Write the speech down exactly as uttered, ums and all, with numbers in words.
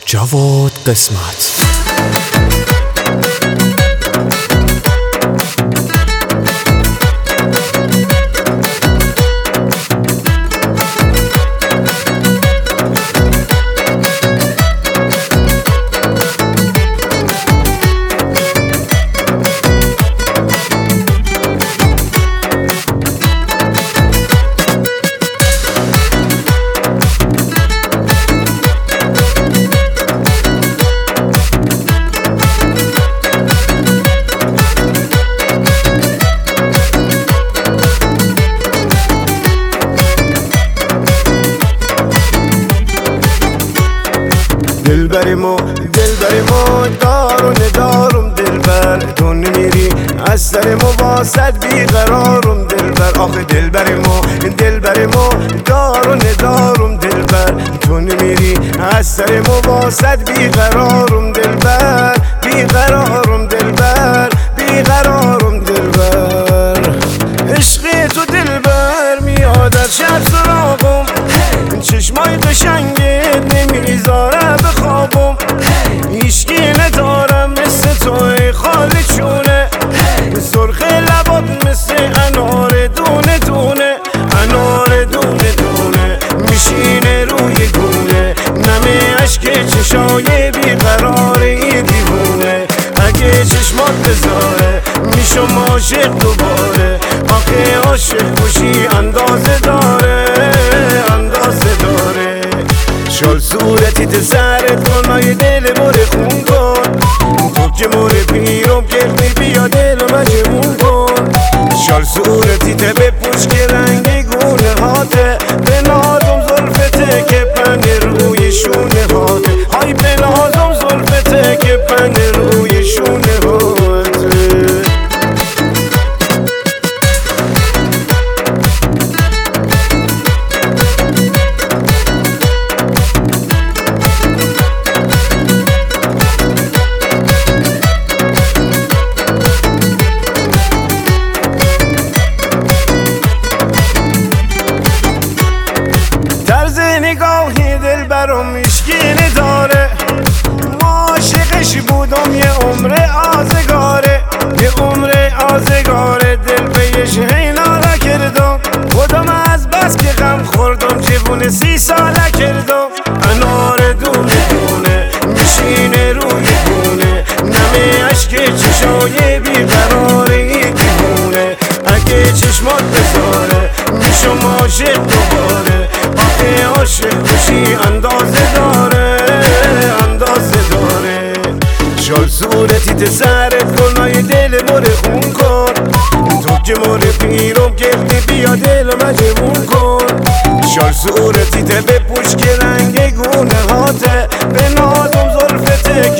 جواد قسمت. دلبریمو دلبریمو دار و ندارم دلبر، تو نمیری از سر مواسط بیقرارم دلبر. آخه دلبریمو دلبریمو دار و ندارم دلبر، تو نمیری از سر مواسط بیقرارم دلبر، بیقرارم دلبر، بیقرارم دلبر. عشق تو دلبر میاد از شب سراغم، چشمای قشنگت نمیذاره بخوابم. هیچکی ندارم مثل توی خالی چونه، سرخ لبات مثل انار دونه دونه، انار دونه دونه میشینه روی گونه. نمه عشق چشای بیقراری دیوونه، اگه چشمات بذاره میشم عاشق دوباره. آخه عاشق باشی اندازه داره، اندازه داره. شال صورتی تو سرت کن مای دل باره خون کن، تو که مور پیرم کردی بیا دل مجمون کن. شال صورتی تو بپوش که رنگ گونه هاته، به نازم زلفته که پن روی شونه هاته. های به نازم زلفته که پن روی شونه هاته. نگاهی دل برام هیچکی نداره، ما عاشقش بودم یه عمر آزگاره، یه عمر آزگاره. دل بهش حینا کردم، خودم از بس که غم خوردم جوون سی ساله کردم. انار دونه دونه میشینه روی گونه، نمه عشق چشای بیقراری دیوونه. اگه چشمات بذاره میشم عاشق دوباره. آخه عاشق باشی اندازه داره، اندازه داره. شال صورتی تو سرت کن های دل مور خون کن، تو که مور پیرم کردی بیا دل مجمون کن. شال صورتی تو بپوش که رنگ گونه هاته، به